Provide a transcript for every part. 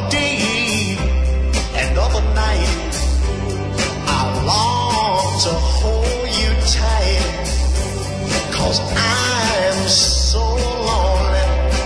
day and of a night. I long to hold you tight, 'cause I'm so lonely.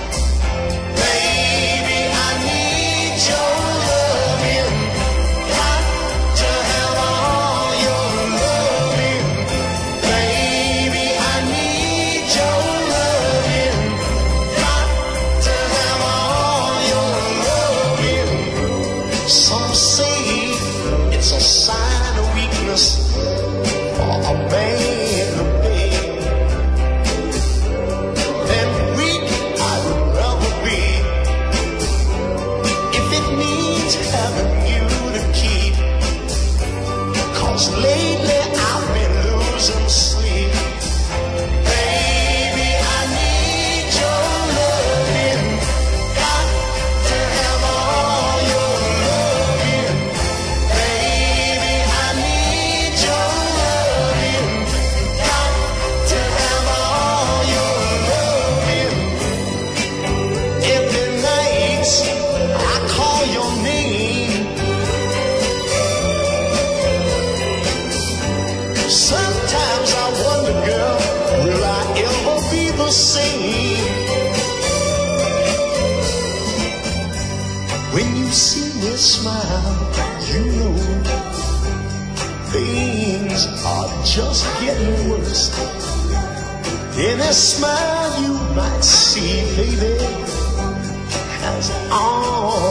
Baby, I need your loving. Got to have all your loving. Baby, I need your loving. Got to have all your loving. Some say it's a sign of weakness for a man to beg. Then weak I would rather be, if it means having you to keep. 'Cause lately I've been losing sleep. Baby, I need your loving. Got to have all your loving. Baby, I need your loving. Got to have all your loving. Every night I call your name. Sometimes I wonder, girl, will I ever be the same? When you see me smile, you know things are just getting worse. Any smile you might see, baby, has all